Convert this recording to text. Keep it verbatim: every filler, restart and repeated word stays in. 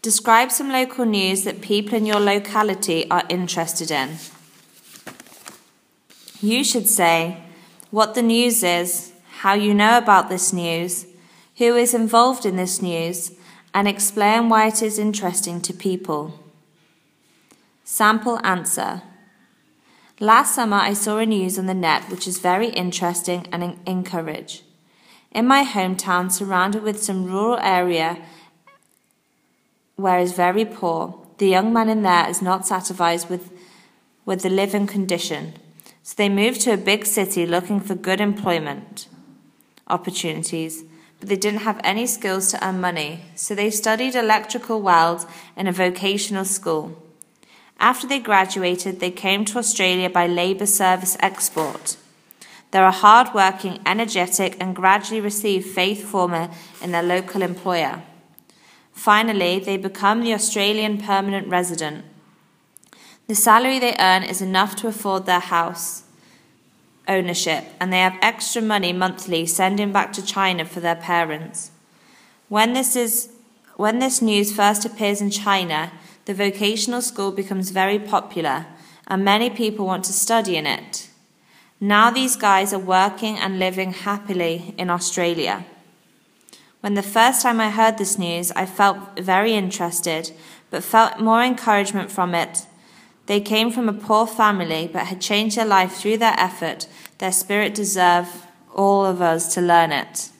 Describe some local news that people in your locality are interested in. You should say what the news is, how you know about this news, who is involved in this news, and explain why it is interesting to people. Sample answer. Last summer I saw a news on the net which is very interesting and encouraging. In my hometown, surrounded with some rural area where is very poor, the young man in there is not satisfied with, with the living condition. So they moved to a big city looking for good employment opportunities, but they didn't have any skills to earn money, so they studied electrical weld in a vocational school. After they graduated, they came to Australia by labour service export. They are hard-working, energetic, and gradually receive faith former in their local employer. Finally, they become the Australian permanent resident. The salary they earn is enough to afford their house ownership, and they have extra money monthly sending back to China for their parents. When this is, when this news first appears in China, the vocational school becomes very popular, and many people want to study in it. Now these guys are working and living happily in Australia. When the first time I heard this news, I felt very interested, but felt more encouragement from it. They came from a poor family, but had changed their life through their effort. Their spirit deserves all of us to learn it.